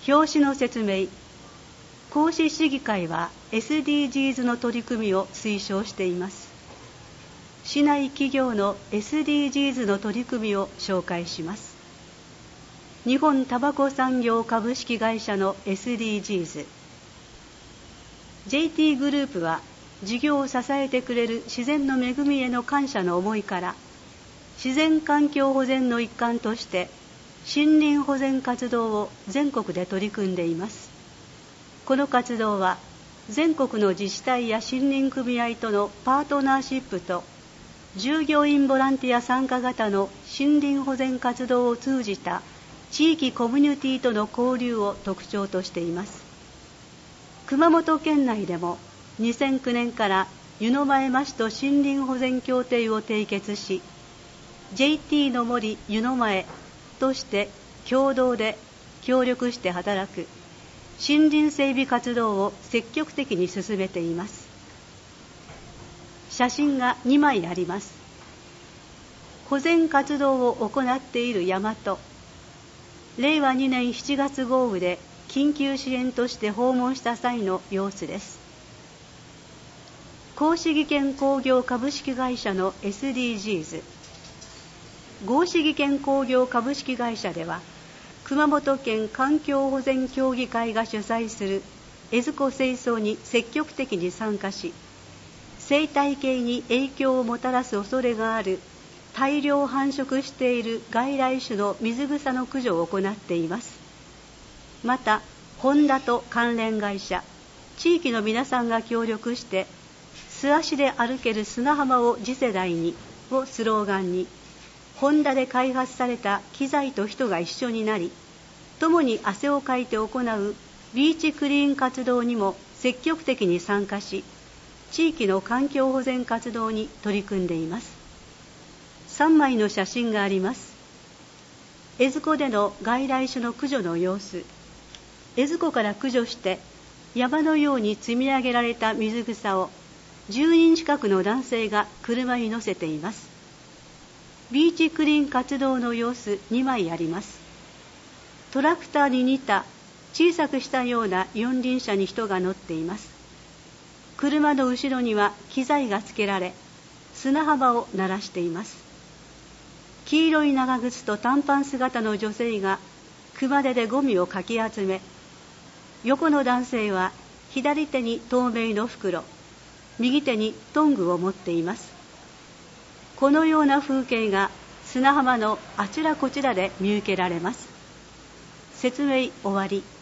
表紙の説明。講師市議会は SDGs の取り組みを推奨しています。市内企業の SDGs の取り組みを紹介します。日本タバコ産業株式会社の SDGs。JT グループは事業を支えてくれる自然の恵みへの感謝の思いから、自然環境保全の一環として森林保全活動を全国で取り組んでいます。この活動は全国の自治体や森林組合とのパートナーシップと従業員ボランティア参加型の森林保全活動を通じた地域コミュニティとの交流を特徴としています。熊本県内でも2009年から湯前町と森林保全協定を締結し、JT の森湯前として共同で協力して働く森林整備活動を積極的に進めています。写真が2枚あります。保全活動を行っている山と、令和2年7月豪雨で緊急支援として訪問した際の様子です。合志技研工業株式会社の SDGs。合志技研工業株式会社では、熊本県環境保全協議会が主催する江津湖清掃に積極的に参加し、生態系に影響をもたらす恐れがある大量繁殖している外来種の水草の駆除を行っています。また、ホンダと関連会社、地域の皆さんが協力して、素足で歩ける砂浜を次世代にをスローガンに、ホンダで開発された機材と人が一緒になり、共に汗をかいて行うビーチクリーン活動にも積極的に参加し、地域の環境保全活動に取り組んでいます。3枚の写真があります。江津湖での外来種の駆除の様子。江津湖から駆除して山のように積み上げられた水草を10人近くの男性が車に乗せています。ビーチクリーン活動の様子2枚あります。トラクターに似た小さくしたような四輪車に人が乗っています。車の後ろには機材がつけられ、砂浜を鳴らしています。黄色い長靴と短パン姿の女性が熊手でゴミをかき集め、横の男性は左手に透明の袋、右手にトングを持っています。このような風景が砂浜のあちらこちらで見受けられます。説明終わり。